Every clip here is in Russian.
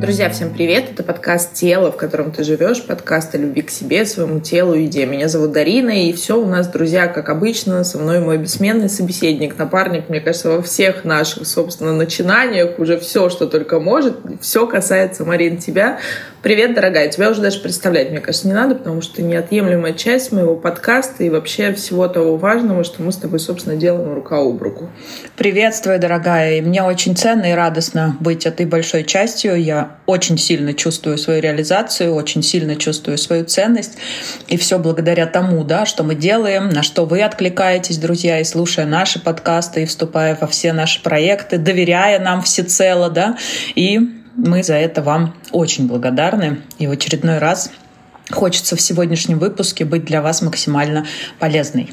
Друзья, всем привет! Это подкаст «Тело, в котором ты живешь», подкаст о любви к себе, своему телу и еде. Меня зовут Дарина, и все у нас, друзья, как обычно, со мной мой бессменный собеседник, напарник, мне кажется, во всех наших, собственно, начинаниях, уже все, что только может, все касается, Марин, тебя. Привет, дорогая! Тебя уже даже представлять, мне кажется, не надо, потому что ты неотъемлемая часть моего подкаста и вообще всего того важного, что мы с тобой, собственно, делаем рука об руку. Приветствую, дорогая! И мне очень ценно и радостно быть этой большой частью. Я очень сильно чувствую свою реализацию, очень сильно чувствую свою ценность. И все благодаря тому, да, что мы делаем, на что вы откликаетесь, друзья, и слушая наши подкасты, и вступая во все наши проекты, доверяя нам всецело, да, и мы за это вам очень благодарны. И в очередной раз хочется в сегодняшнем выпуске быть для вас максимально полезной.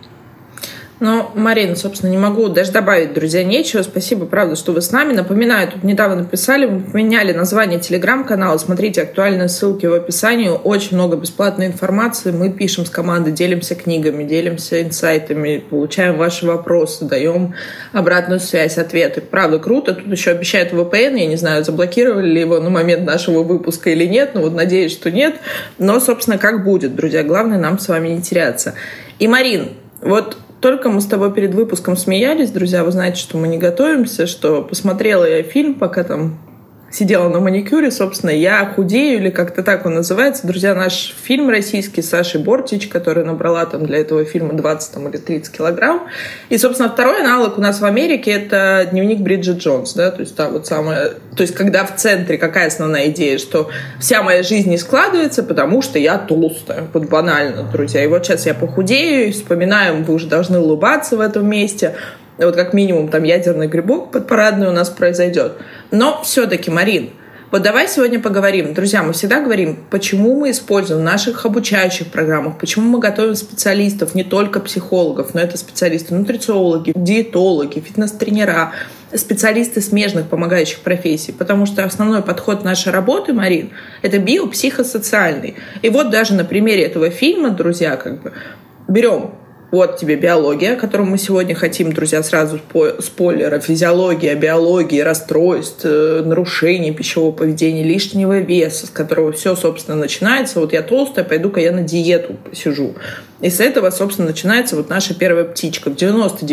Ну, Марина, собственно, не могу даже добавить, друзья, нечего. Спасибо, правда, что вы с нами. Напоминаю, тут недавно написали, мы поменяли название телеграм-канала. Смотрите, актуальные ссылки в описании. Очень много бесплатной информации. Мы пишем с командой, делимся книгами, делимся инсайтами, получаем ваши вопросы, даем обратную связь, ответы. Правда, круто. Тут еще обещают VPN. Я не знаю, заблокировали ли его на момент нашего выпуска или нет. Но вот надеюсь, что нет. Но, собственно, как будет, друзья. Главное нам с вами не теряться. И, Марин, вот только мы с тобой перед выпуском смеялись, друзья, вы знаете, что мы не готовимся, что посмотрела я фильм, пока там сидела на маникюре, собственно, «Я худею», или как-то так он называется. Друзья, наш фильм российский с Сашей Бортич, которая набрала там для этого фильма 20 или 30 килограмм. И, собственно, второй аналог у нас в Америке — это «Дневник Бриджит Джонс», да, то есть там вот самое... То есть когда в центре какая основная идея, что вся моя жизнь не складывается, потому что я толстая. Вот банально, друзья. И вот сейчас я похудею, и вспоминаем, вы уже должны улыбаться в этом месте. Вот как минимум там ядерный грибок подпарадный у нас произойдет. Но все-таки, Марин, вот давай сегодня поговорим. Друзья, мы всегда говорим, почему мы используем в наших обучающих программах, почему мы готовим специалистов, не только психологов, но это специалисты, нутрициологи, диетологи, фитнес-тренера, специалисты смежных помогающих профессий, потому что основной подход нашей работы, Марин, это биопсихосоциальный. И вот даже на примере этого фильма, друзья, как бы берем. Вот тебе биология, которую мы сегодня хотим, друзья, сразу спойлер, физиология, биология, расстройств, нарушений пищевого поведения, лишнего веса, с которого все, собственно, начинается. Вот я толстая, пойду-ка я на диету посижу. И с этого, собственно, начинается вот наша первая птичка. В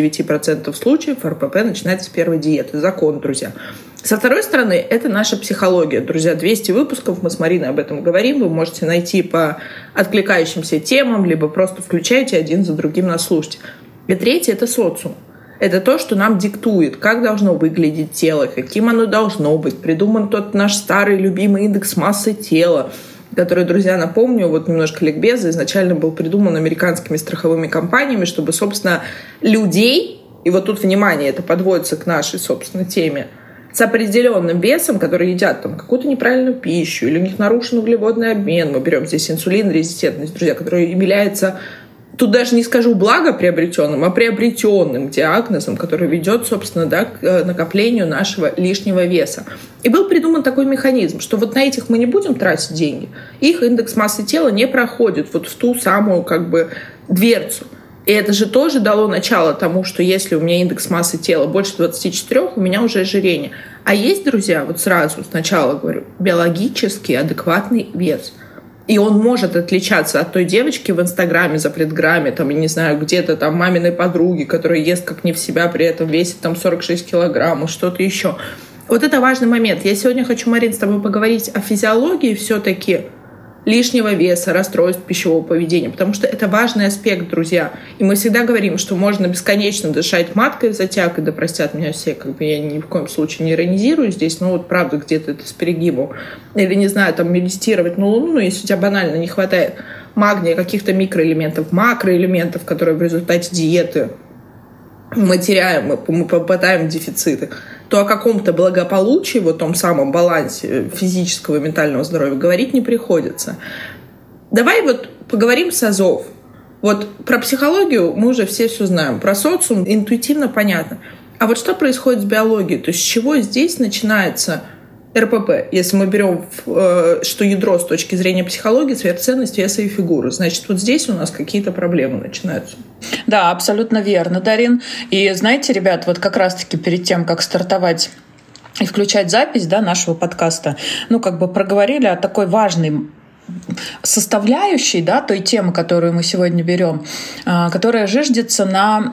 99% случаев РПП начинается с первой диеты. Закон, друзья. Со второй стороны, это наша психология. Друзья, 200 выпусков, мы с Мариной об этом говорим. Вы можете найти по откликающимся темам, либо просто включайте один за другим нас слушать. И третье — это социум. Это то, что нам диктует, как должно выглядеть тело, каким оно должно быть. Придуман тот наш старый любимый индекс массы тела, который, друзья, напомню, вот немножко ликбеза, изначально был придуман американскими страховыми компаниями, чтобы, собственно, людей, и вот тут, внимание, это подводится к нашей, собственно, теме, с определенным весом, которые едят там какую-то неправильную пищу, или у них нарушен углеводный обмен, мы берем здесь инсулинорезистентность, друзья, которая является, тут даже не скажу благоприобретенным, а приобретенным диагнозом, который ведет, собственно, да, к накоплению нашего лишнего веса. И был придуман такой механизм, что вот на этих мы не будем тратить деньги, их индекс массы тела не проходит вот в ту самую как бы дверцу. И это же тоже дало начало тому, что если у меня индекс массы тела больше 24, у меня уже ожирение. А есть, друзья, вот сразу сначала говорю, биологически адекватный вес. И он может отличаться от той девочки в Инстаграме, за предграмме, там, я не знаю, где-то там маминой подруги, которая ест как не в себя, при этом весит там 46 килограмм, что-то еще. Вот это важный момент. Я сегодня хочу, Марин, с тобой поговорить о физиологии все-таки лишнего веса, расстройств пищевого поведения, потому что это важный аспект, друзья. И мы всегда говорим, что можно бесконечно дышать маткой в затяг, и да простят меня все, как бы я ни в коем случае не иронизирую здесь, но вот правда где-то это с перегибом. Или, не знаю, там медитировать на Луну, но если у тебя банально не хватает магния, каких-то микроэлементов, макроэлементов, которые в результате диеты мы теряем, мы попадаем в дефициты, то о каком-то благополучии, вот том самом балансе физического и ментального здоровья говорить не приходится. Давай вот поговорим с азов. Вот про психологию мы уже все знаем, про социум интуитивно понятно. А вот что происходит с биологией? То есть с чего здесь начинается РПП, если мы берем, что ядро с точки зрения психологии, сверхценность веса и фигуры, значит, вот здесь у нас какие-то проблемы начинаются. Да, абсолютно верно, Дарин. И знаете, ребят, вот как раз-таки перед тем, как стартовать и включать запись, да, нашего подкаста, проговорили о такой важной составляющей, да, той темы, которую мы сегодня берем, которая зиждется на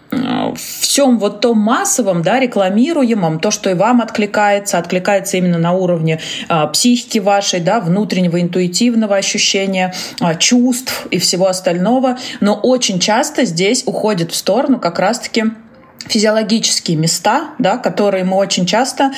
всем вот том массовом, да, рекламируемом, то, что и вам откликается именно на уровне психики вашей, да, внутреннего интуитивного ощущения, чувств и всего остального. Но очень часто здесь уходит в сторону как раз-таки физиологические места, да, которые мы очень часто,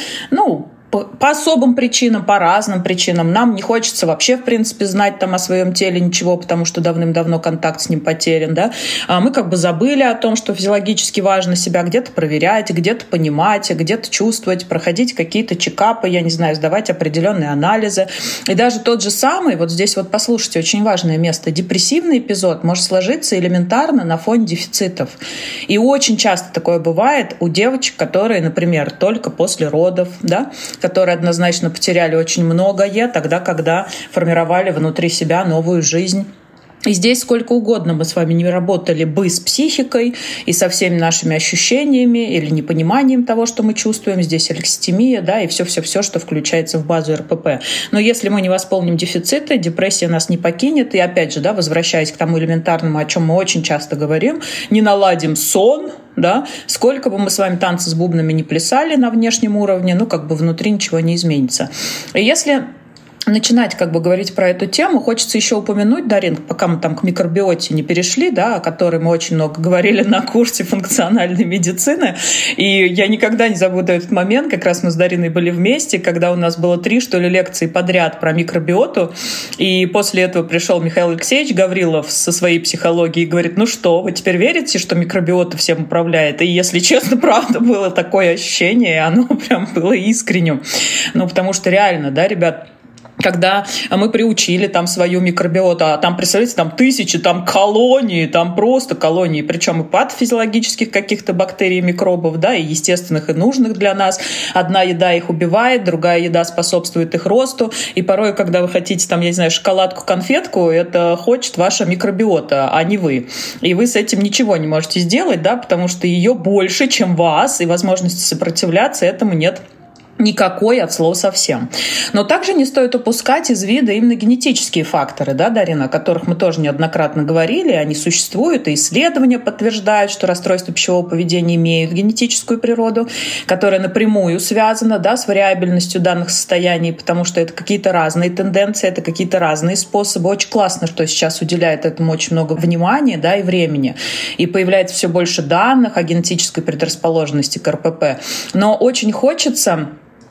по особым причинам, по разным причинам. Нам не хочется вообще, в принципе, знать там о своем теле ничего, потому что давным-давно контакт с ним потерян. Да? Мы забыли о том, что физиологически важно себя где-то проверять, где-то понимать, где-то чувствовать, проходить какие-то чекапы, сдавать определенные анализы. И даже тот же самый, вот здесь вот послушайте, очень важное место, депрессивный эпизод может сложиться элементарно на фоне дефицитов. И очень часто такое бывает у девочек, которые, например, только после родов, да, которые однозначно потеряли очень многое тогда, когда формировали внутри себя новую жизнь. И здесь сколько угодно мы с вами не работали бы с психикой и со всеми нашими ощущениями или непониманием того, что мы чувствуем. Здесь алекситимия, да, и все, что включается в базу РПП. Но если мы не восполним дефициты, депрессия нас не покинет. И опять же, да, возвращаясь к тому элементарному, о чем мы очень часто говорим, не наладим сон, да, сколько бы мы с вами танцы с бубнами не плясали на внешнем уровне, внутри ничего не изменится. И если начинать говорить про эту тему, хочется еще упомянуть, Дарин, пока мы там к микробиоте не перешли, да, о которой мы очень много говорили на курсе функциональной медицины, и я никогда не забуду этот момент, как раз мы с Дариной были вместе, когда у нас было 3, лекции подряд про микробиоту, и после этого пришел Михаил Алексеевич Гаврилов со своей психологией и говорит: ну что, вы теперь верите, что микробиота всем управляет? И, если честно, правда, было такое ощущение, и оно прям было искренним. Потому что реально, да, ребят, когда мы приучили там свою микробиоту, а там, представляете, там тысячи, там колонии, там просто колонии, причем и патофизиологических каких-то бактерий, микробов, да, и естественных, и нужных для нас. Одна еда их убивает, другая еда способствует их росту, и порой, когда вы хотите, там, я не знаю, шоколадку, конфетку, это хочет ваша микробиота, а не вы. И вы с этим ничего не можете сделать, да, потому что ее больше, чем вас, и возможности сопротивляться этому нет никакой от слова совсем. Но также не стоит упускать из вида именно генетические факторы, да, Дарина, о которых мы тоже неоднократно говорили, они существуют, и исследования подтверждают, что расстройства пищевого поведения имеют генетическую природу, которая напрямую связана, да, с вариабельностью данных состояний, потому что это какие-то разные тенденции, это какие-то разные способы. Очень классно, что сейчас уделяет этому очень много внимания, да, и времени, и появляется все больше данных о генетической предрасположенности к РПП. Но очень хочется,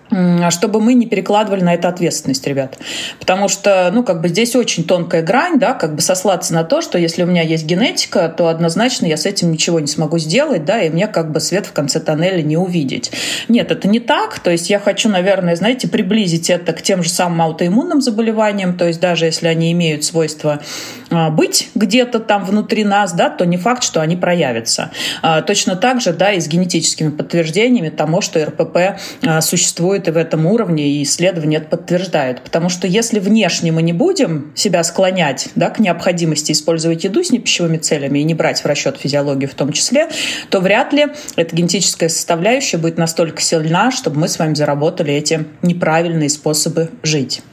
чтобы мы не перекладывали на это ответственность, ребят. Потому что, здесь очень тонкая грань, да, сослаться на то, что если у меня есть генетика, то однозначно я с этим ничего не смогу сделать, да, и мне свет в конце тоннеля не увидеть. Нет, это не так. То есть я хочу, наверное, приблизить это к тем же самым аутоиммунным заболеваниям, то есть даже если они имеют свойство быть где-то там внутри нас, да, то не факт, что они проявятся. Точно так же, да, и с генетическими подтверждениями тому, что РПП существует и в этом уровне, и исследования это подтверждают. Потому что если внешне мы не будем себя склонять, да, к необходимости использовать еду с непищевыми целями и не брать в расчет физиологию в том числе, то вряд ли эта генетическая составляющая будет настолько сильна, чтобы мы с вами заработали эти неправильные способы жить.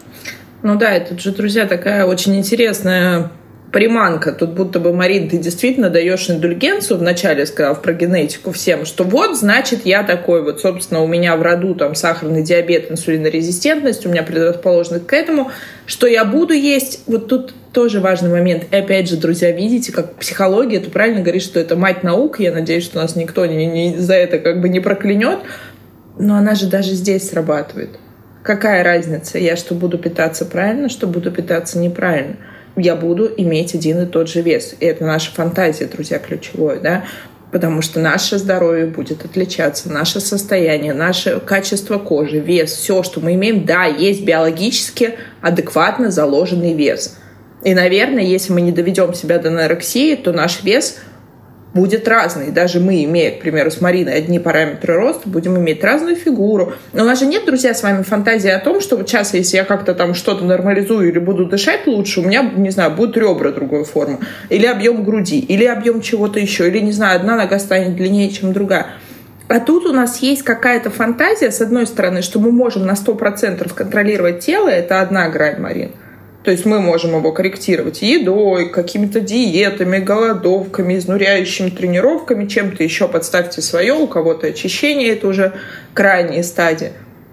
Это же, друзья, такая очень интересная приманка. Тут будто бы, Марин, ты действительно даешь индульгенцию, вначале сказав про генетику всем, что значит, я такой, собственно, у меня в роду там сахарный диабет, инсулинорезистентность, у меня предрасположенность к этому, что я буду есть. Тут тоже важный момент. И опять же, друзья, видите, как психология, ты правильно говоришь, что это мать наук, я надеюсь, что нас никто за это не проклянет, но она же даже здесь срабатывает. Какая разница? Я что, буду питаться правильно, что буду питаться неправильно? Я буду иметь один и тот же вес. И это наша фантазия, друзья, ключевое, да? Потому что наше здоровье будет отличаться, наше состояние, наше качество кожи, вес, все, что мы имеем, да, есть биологически адекватно заложенный вес. И, наверное, если мы не доведем себя до анорексии, то наш вес будет разный. Даже мы, имея, к примеру, с Мариной одни параметры роста, будем иметь разную фигуру. Но у нас же нет, друзья, с вами фантазии о том, что сейчас, если я как-то там что-то нормализую или буду дышать лучше, у меня, не знаю, будут ребра другой формы, или объем груди, или объем чего-то еще, или, не знаю, одна нога станет длиннее, чем другая. А тут у нас есть какая-то фантазия, с одной стороны, что мы можем на 100% контролировать тело, это одна грань, Марин. То есть мы можем его корректировать едой, какими-то диетами, голодовками, изнуряющими тренировками, чем-то еще подставьте свое, у кого-то очищение, это уже крайние стадии.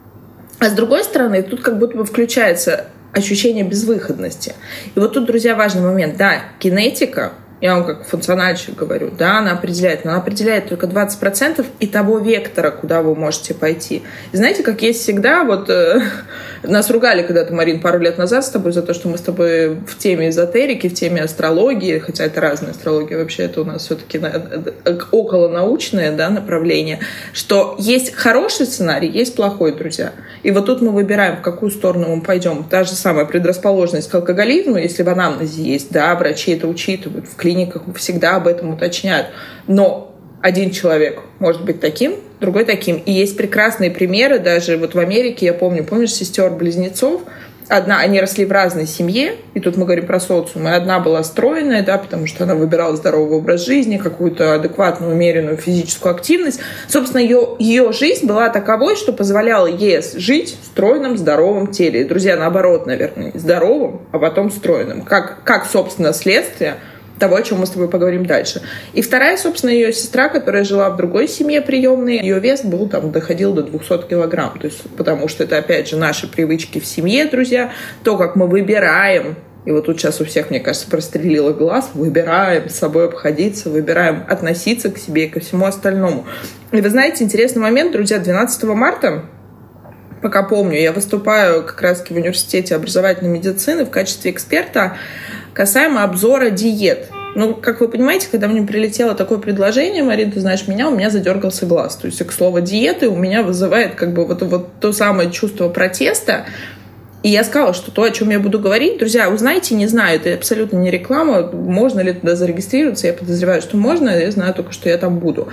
А с другой стороны, тут как будто бы включается ощущение безвыходности. И вот тут, друзья, важный момент. Да, кинетика, я вам как функциональщик говорю, да, она определяет, но она определяет только 20% и того вектора, куда вы можете пойти. И знаете, как есть всегда, вот нас ругали когда-то, Марин, пару лет назад с тобой за то, что мы с тобой в теме эзотерики, в теме астрологии, хотя это разная астрология, вообще это у нас все-таки околонаучное, да, направление, что есть хороший сценарий, есть плохой, друзья. И вот тут мы выбираем, в какую сторону мы пойдем. Та же самая предрасположенность к алкоголизму, если в анамнезе есть, да, врачи это учитывают, в клиниках всегда об этом уточняют. Но один человек может быть таким, другой таким. И есть прекрасные примеры, даже вот в Америке, я помню, помнишь, сестер-близнецов, они росли в разной семье, и тут мы говорим про социум, и одна была стройная, да, потому что она выбирала здоровый образ жизни, какую-то адекватную, умеренную физическую активность. Собственно, ее жизнь была таковой, что позволяла ей жить в стройном, здоровом теле. И, друзья, наоборот, наверное, здоровым, а потом стройным. Как собственно, следствие того, о чем мы с тобой поговорим дальше. И вторая, собственно, ее сестра, которая жила в другой семье приемной, ее вес был доходил до 200 килограмм. То есть, потому что это, опять же, наши привычки в семье, друзья, то, как мы выбираем, и вот тут сейчас у всех, мне кажется, прострелило глаз, выбираем с собой обходиться, выбираем относиться к себе и ко всему остальному. И вы знаете, интересный момент, друзья, 12 марта, пока помню, я выступаю как раз-таки в университете образовательной медицины в качестве эксперта касаемо обзора диет. Ну, как вы понимаете, когда мне прилетело такое предложение, Марин, ты знаешь меня, у меня задергался глаз. То есть, к слову, диеты у меня вызывает как бы вот то самое чувство протеста. И я сказала, что то, о чем я буду говорить, друзья, узнаете, не знаю, это абсолютно не реклама, можно ли туда зарегистрироваться, я подозреваю, что можно, я знаю только, что я там буду.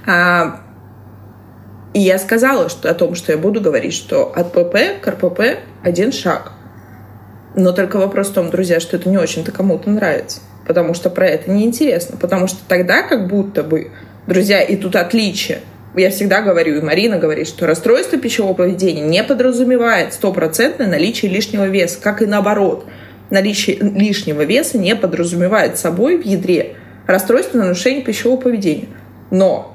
И я сказала о том, что я буду говорить, что от ПП к РПП один шаг. Но только вопрос в том, друзья, что это не очень-то кому-то нравится. Потому что про это неинтересно. Потому что тогда как будто бы, друзья, и тут отличие. Я всегда говорю, и Марина говорит, что расстройство пищевого поведения не подразумевает 100% наличие лишнего веса. Как и наоборот. Наличие лишнего веса не подразумевает собой в ядре расстройство нарушения пищевого поведения. Но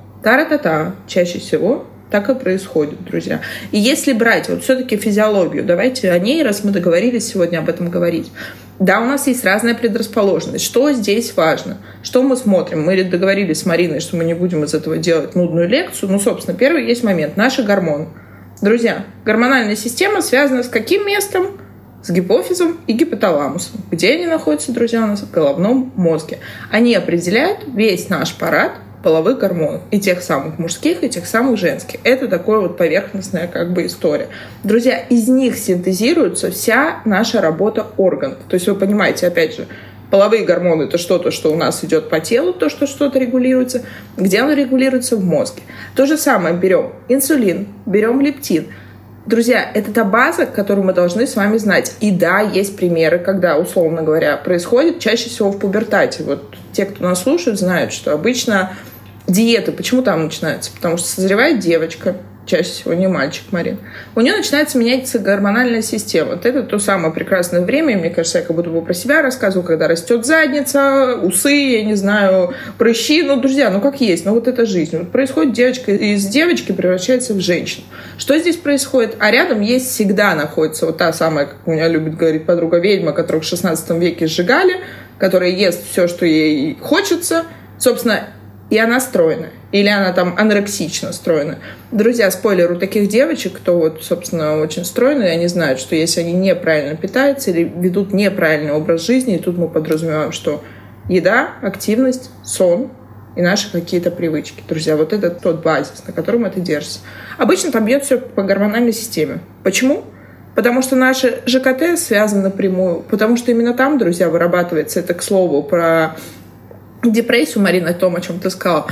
чаще всего так и происходит, друзья. И если брать вот все-таки физиологию, давайте о ней, раз мы договорились сегодня об этом говорить. Да, у нас есть разная предрасположенность. Что здесь важно? Что мы смотрим? Мы договорились с Мариной, что мы не будем из этого делать нудную лекцию. Ну, собственно, первый есть момент. Наши гормоны. Друзья, гормональная система связана с каким местом? С гипофизом и гипоталамусом. Где они находятся, друзья, у нас? В головном мозге. Они определяют весь наш аппарат половых гормонов. И тех самых мужских, и тех самых женских. Это такая вот поверхностная как бы история. Друзья, из них синтезируется вся наша работа органов. То есть вы понимаете, опять же, половые гормоны — это что-то, что у нас идет по телу, то, что что-то регулируется. Где оно регулируется? В мозге. То же самое берем инсулин, берем лептин. Друзья, это та база, которую мы должны с вами знать. И да, есть примеры, когда, условно говоря, происходит чаще всего в пубертате. Вот те, кто нас слушает, знают, что обычно диета, почему там начинается? Потому что созревает девочка, чаще всего не мальчик, Марин. У нее начинается меняться гормональная система. Вот это то самое прекрасное время, мне кажется, я как будто бы про себя рассказываю, когда растет задница, усы, я не знаю, прыщи. Ну, друзья, ну как есть, ну вот это жизнь. Вот происходит девочка, из девочки превращается в женщину. Что здесь происходит? А рядом есть всегда находится вот та самая, как у меня любит говорить подруга ведьма, которую в 16 веке сжигали, которая ест все, что ей хочется. Собственно, и она стройная. Или она там анорексично стройная. Друзья, спойлер, у таких девочек, кто вот, собственно, очень стройные, они знают, что если они неправильно питаются или ведут неправильный образ жизни, и тут мы подразумеваем, что еда, активность, сон и наши какие-то привычки. Друзья, вот это тот базис, на котором это держится. Обычно там бьет все по гормональной системе. Почему? Потому что наше ЖКТ связано напрямую. Потому что именно там, друзья, вырабатывается, это, к слову, про депрессию, Марина, о том, о чем ты сказала.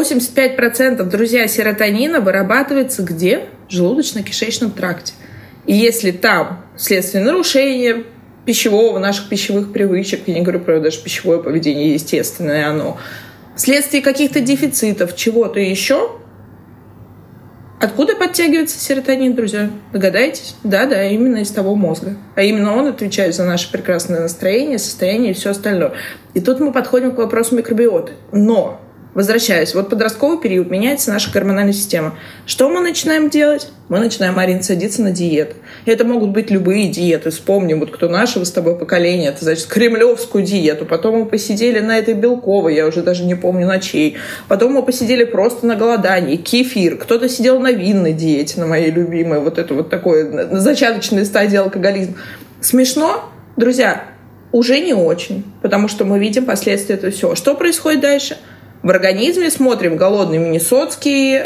85%, друзья, серотонина вырабатывается где? В желудочно-кишечном тракте. И если там вследствие нарушения пищевого, наших пищевых привычек, я не говорю про даже пищевое поведение, естественное оно, вследствие каких-то дефицитов, чего-то еще, Откуда подтягивается серотонин, друзья? Догадаетесь? Да, именно из того мозга. А именно он отвечает за наше прекрасное настроение, состояние и все остальное. И тут мы подходим к вопросу микробиоты. Но, возвращаясь, вот подростковый период, меняется наша гормональная система. Что мы начинаем делать? Мы начинаем, Марин, садиться на диету. И это могут быть любые диеты. Вспомним, вот кто нашего с тобой поколения, это значит кремлевскую диету. Потом мы посидели на этой белковой, я уже даже не помню на чьей. Потом мы посидели просто на голодании, кефир. Кто-то сидел на винной диете, на моей любимой, вот это вот такое, на зачаточной стадии алкоголизма. Смешно, друзья? Уже не очень, потому что мы видим последствия этого всего. Что происходит дальше? В организме смотрим голодный миннесотский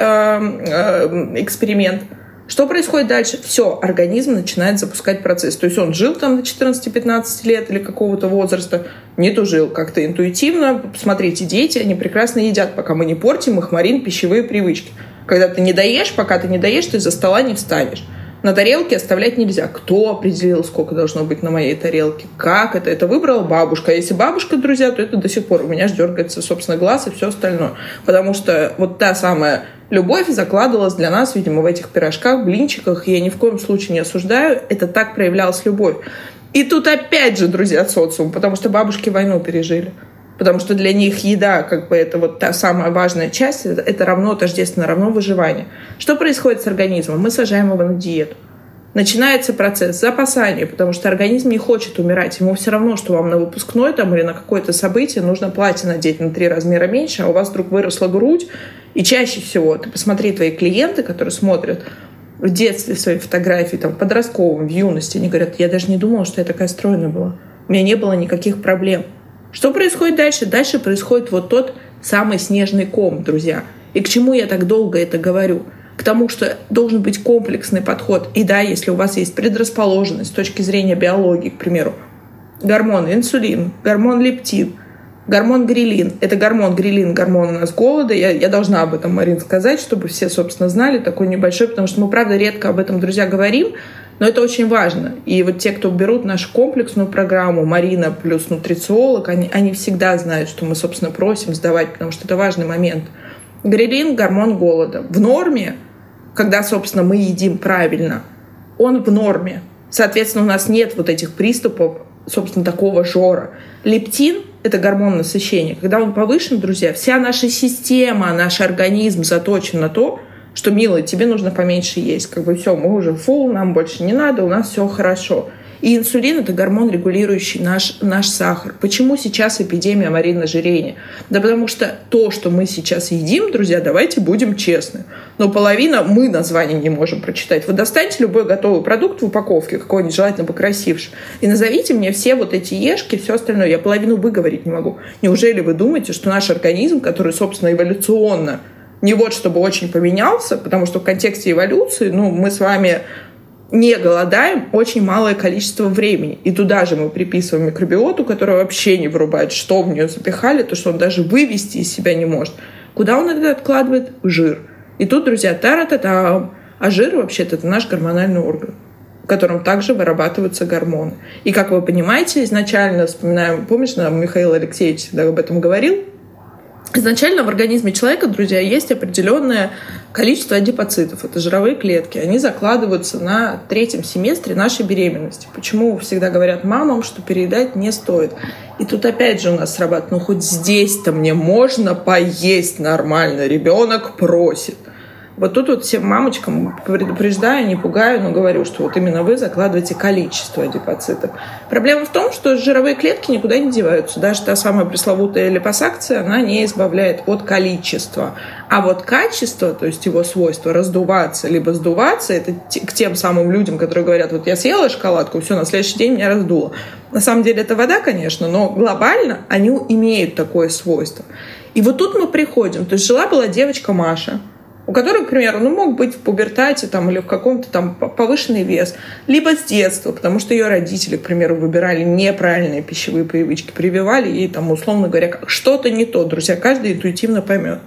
эксперимент. Что происходит дальше? Все, организм начинает запускать процесс. То есть он жил там до 14-15 лет или какого-то возраста, не тужил как-то интуитивно. Смотрите, дети, они прекрасно едят, пока мы не портим их, Марин, пищевые привычки. Когда ты не доешь, пока ты не доешь, ты за стола не встанешь. На тарелке оставлять нельзя. Кто определил, сколько должно быть на моей тарелке? Как это? Это выбрала бабушка. А если бабушка, друзья, то это до сих пор у меня дергается, собственно, глаз и все остальное. Потому что вот та самая любовь закладывалась для нас, видимо, в этих пирожках, блинчиках. И я ни в коем случае не осуждаю. Это так проявлялась любовь. И тут опять же, друзья, социум. Потому что бабушки войну пережили. Потому что для них еда, как бы, это вот та самая важная часть, это равно тождественно, равно выживанию. Что происходит с организмом? Мы сажаем его на диету. Начинается процесс запасания, потому что организм не хочет умирать. Ему все равно, что вам на выпускной там, или на какое-то событие нужно платье надеть на 3 размера меньше, а у вас вдруг выросла грудь. И чаще всего, ты посмотри, твои клиенты, которые смотрят в детстве свои фотографии, там, в подростковом, в юности, они говорят, я даже не думала, что я такая стройная была. У меня не было никаких проблем. Что происходит дальше? Дальше происходит вот тот самый снежный ком, друзья. И к чему я так долго это говорю? К тому, что должен быть комплексный подход. И да, если у вас есть предрасположенность с точки зрения биологии, к примеру, гормон инсулин, гормон лептин, гормон грелин. Это гормон грелин, гормон у нас голода. Я должна об этом, Марин, сказать, чтобы все, собственно, знали. Такой небольшой, потому что мы, правда, редко об этом, друзья, говорим. Но это очень важно. И вот те, кто берут нашу комплексную программу, Марина плюс нутрициолог, они всегда знают, что мы, собственно, просим сдавать, потому что это важный момент. Грелин – гормон голода. В норме, когда, собственно, мы едим правильно, он в норме. Соответственно, у нас нет вот этих приступов, собственно, такого жора. Лептин – это гормон насыщения. Когда он повышен, друзья, вся наша система, наш организм заточен на то, что, милый, тебе нужно поменьше есть. Как бы все, мы уже фул, нам больше не надо, у нас все хорошо. И инсулин – это гормон, регулирующий наш сахар. Почему сейчас эпидемия, Марина, ожирения? Да потому что то, что мы сейчас едим, друзья, давайте будем честны. Но половина мы названий не можем прочитать. Вы достаньте любой готовый продукт в упаковке, какой-нибудь, желательно покрасивший, и назовите мне все вот эти ешки, все остальное. Я половину выговорить не могу. Неужели вы думаете, что наш организм, который, собственно, эволюционно не вот чтобы очень поменялся, потому что в контексте эволюции, мы с вами не голодаем очень малое количество времени. И туда же мы приписываем микробиоту, которая вообще не врубает, что в нее запихали, то, что он даже вывести из себя не может. Куда он это откладывает? В жир. И тут, друзья, тара-та-там. А жир, вообще-то, это наш гормональный орган, в котором также вырабатываются гормоны. И, как вы понимаете, изначально, вспоминаем, помнишь, Михаил Алексеевич всегда об этом говорил, изначально в организме человека, друзья, есть определенное количество адипоцитов. Это жировые клетки. Они закладываются на 3-м семестре нашей беременности. Почему всегда говорят мамам, что переедать не стоит? И тут опять же у нас срабатывает, хоть здесь-то мне можно поесть нормально. Ребенок просит. Вот тут вот всем мамочкам предупреждаю, не пугаю, но говорю, что вот именно вы закладываете количество адипоцитов. Проблема в том, что жировые клетки никуда не деваются. Даже та самая пресловутая липосакция, она не избавляет от количества. А вот качество, то есть его свойство раздуваться либо сдуваться, это к тем самым людям, которые говорят, вот я съела шоколадку, все, на следующий день меня раздуло. На самом деле это вода, конечно, но глобально они имеют такое свойство. И вот тут мы приходим. То есть жила-была девочка Маша, у которой, к примеру, мог быть в пубертате там, или в каком-то там повышенный вес, либо с детства, потому что ее родители, к примеру, выбирали неправильные пищевые привычки, прививали ей, там, условно говоря, что-то не то. Друзья, каждый интуитивно поймет.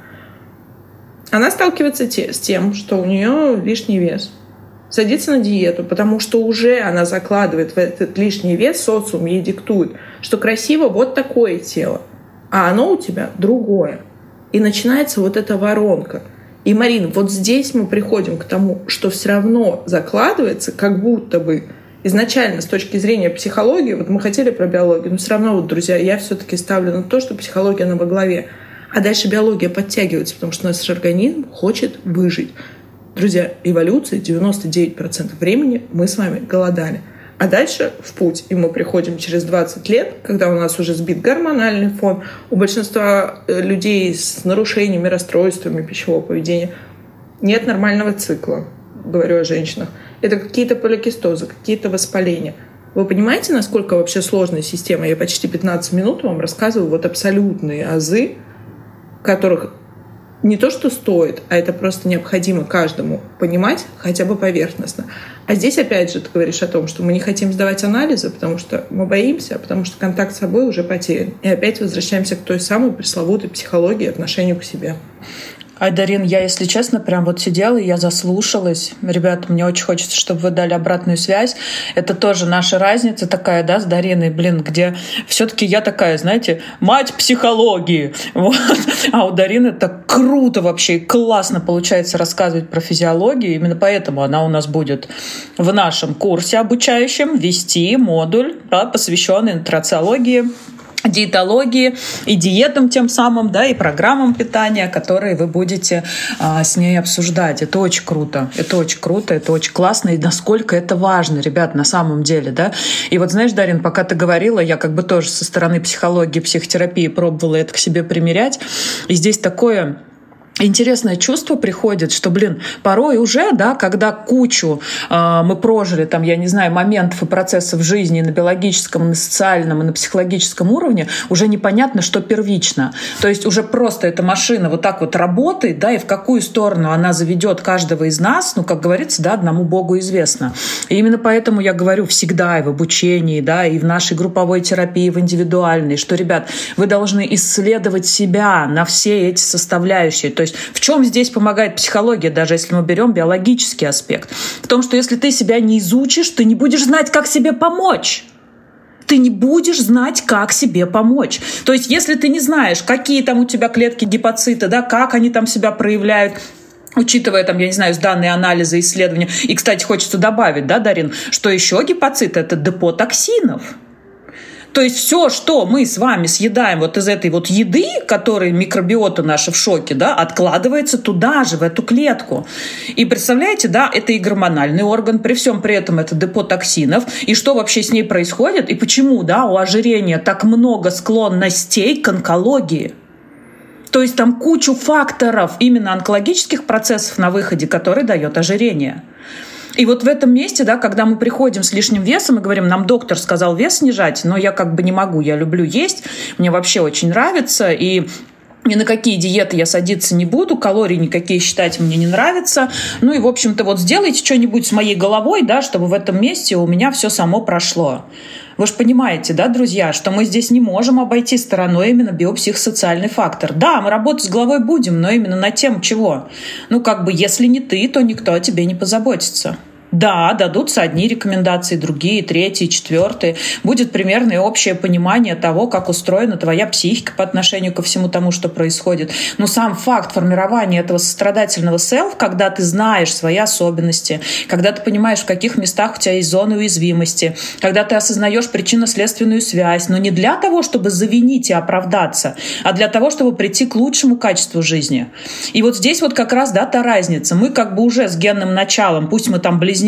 Она сталкивается с тем, что у нее лишний вес. Садится на диету, потому что уже она закладывает в этот лишний вес, социум ей диктует, что красиво вот такое тело, а оно у тебя другое. И начинается вот эта воронка. И, Марин, вот здесь мы приходим к тому, что все равно закладывается, как будто бы изначально с точки зрения психологии, вот мы хотели про биологию, но все равно, вот, друзья, я все-таки ставлю на то, что психология она во главе. А дальше биология подтягивается, потому что наш организм хочет выжить. Друзья, эволюция 99% времени мы с вами голодали. А дальше в путь. И мы приходим через 20 лет, когда у нас уже сбит гормональный фон. У большинства людей с нарушениями, расстройствами пищевого поведения нет нормального цикла. Говорю о женщинах. Это какие-то поликистозы, какие-то воспаления. Вы понимаете, насколько вообще сложная система? Я почти 15 минут вам рассказываю вот абсолютные азы, которых не то что стоит, а это просто необходимо каждому понимать хотя бы поверхностно. А здесь опять же ты говоришь о том, что мы не хотим сдавать анализы, потому что мы боимся, потому что контакт с собой уже потерян. И опять возвращаемся к той самой пресловутой психологии, отношению к себе. Дарин, я, если честно, прям вот сидела, и я заслушалась. Ребята, мне очень хочется, чтобы вы дали обратную связь. Это тоже наша разница такая, да, с Дариной, где все-таки я такая, знаете, мать психологии. Вот. А у Дарины так круто вообще, классно получается рассказывать про физиологию. Именно поэтому она у нас будет в нашем курсе обучающем вести модуль, да, посвященный нутрициологии, диетологии и диетам тем самым, да, и программам питания, которые вы будете с ней обсуждать. Это очень круто, это очень классно, и насколько это важно, ребят, на самом деле, да. И вот знаешь, Дарин, пока ты говорила, я как бы тоже со стороны психологии, психотерапии пробовала это к себе примерять, и здесь такое интересное чувство приходит, что, порой уже, да, когда кучу мы прожили, там, я не знаю, моментов и процессов в жизни на биологическом, на социальном и на психологическом уровне, уже непонятно, что первично. То есть уже просто эта машина вот так вот работает, да, и в какую сторону она заведет каждого из нас, как говорится, да, одному Богу известно. И именно поэтому я говорю всегда и в обучении, да, и в нашей групповой терапии, в индивидуальной, что, ребят, вы должны исследовать себя на все эти составляющие. То есть в чем здесь помогает психология, даже если мы берем биологический аспект? В том, что если ты себя не изучишь, ты не будешь знать, как себе помочь. Ты не будешь знать, как себе помочь. То есть если ты не знаешь, какие там у тебя клетки гепатоцита, да, как они там себя проявляют, учитывая, там, я не знаю, данные анализы, исследования. И, кстати, хочется добавить, да, Дарин, что еще гепатоцит – это депо токсинов. То есть все, что мы с вами съедаем вот из этой вот еды, которой микробиота наша в шоке, да, откладывается туда же, в эту клетку. И представляете, да, это и гормональный орган, при всем при этом это депо токсинов. И что вообще с ней происходит? И почему, да, у ожирения так много склонностей к онкологии? То есть там кучу факторов именно онкологических процессов на выходе, которые дает ожирение. И вот в этом месте, да, когда мы приходим с лишним весом и говорим, нам доктор сказал вес снижать, но я как бы не могу, я люблю есть, мне вообще очень нравится, и ни на какие диеты я садиться не буду, калории никакие считать мне не нравится. Ну и, в общем-то, вот сделайте что-нибудь с моей головой, да, чтобы в этом месте у меня все само прошло. Вы же понимаете, да, друзья, что мы здесь не можем обойти стороной именно биопсихосоциальный фактор. Да, мы работать с головой будем, но именно над тем, чего. Если не ты, то никто о тебе не позаботится. Да, дадутся одни рекомендации, другие, третьи, четвертые. Будет примерное общее понимание того, как устроена твоя психика по отношению ко всему тому, что происходит. Но сам факт формирования этого сострадательного селф, когда ты знаешь свои особенности, когда ты понимаешь, в каких местах у тебя есть зоны уязвимости, когда ты осознаешь причинно-следственную связь, но не для того, чтобы завинить и оправдаться, а для того, чтобы прийти к лучшему качеству жизни. И вот здесь вот как раз, да, та разница. Мы как бы уже с генным началом, пусть мы там близнецы,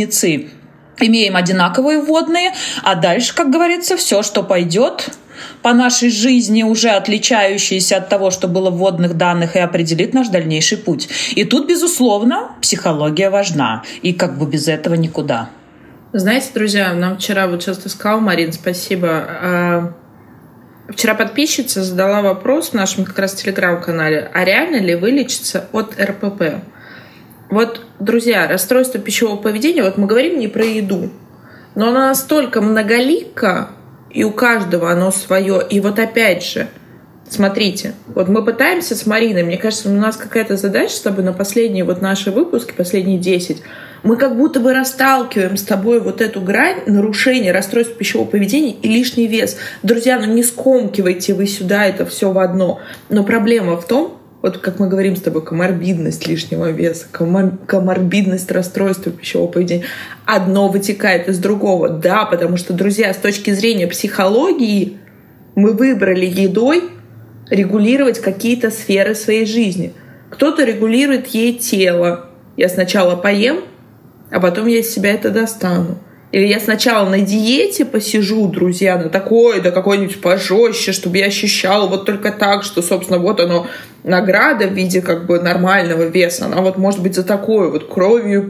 имеем одинаковые вводные, а дальше, как говорится, все, что пойдет по нашей жизни, уже отличающееся от того, что было в вводных данных, и определит наш дальнейший путь. И тут, безусловно, психология важна, и как бы без этого никуда. Знаете, друзья, нам вчера, вот сейчас ты сказал, Марин, спасибо, вчера подписчица задала вопрос в нашем как раз телеграм-канале, а реально ли вылечиться от РПП? Вот, друзья, расстройство пищевого поведения, вот мы говорим не про еду, но оно настолько многолико, и у каждого оно свое. И вот опять же, смотрите, вот мы пытаемся с Мариной, мне кажется, у нас какая-то задача с тобой на последние вот наши выпуски, последние 10, мы как будто бы расталкиваем с тобой вот эту грань нарушения расстройства пищевого поведения и лишний вес. Друзья, не скомкивайте вы сюда это все в одно. Но проблема в том, вот как мы говорим с тобой, коморбидность лишнего веса, коморбидность расстройства пищевого поведения. Одно вытекает из другого. Да, потому что, друзья, с точки зрения психологии мы выбрали едой регулировать какие-то сферы своей жизни. Кто-то регулирует ей тело. Я сначала поем, а потом я из себя это достану. Или я сначала на диете посижу, друзья, на такой, да какой-нибудь пожестче, чтобы я ощущала вот только так, что, собственно, вот оно, награда в виде как бы нормального веса, она вот может быть за такое, вот кровью и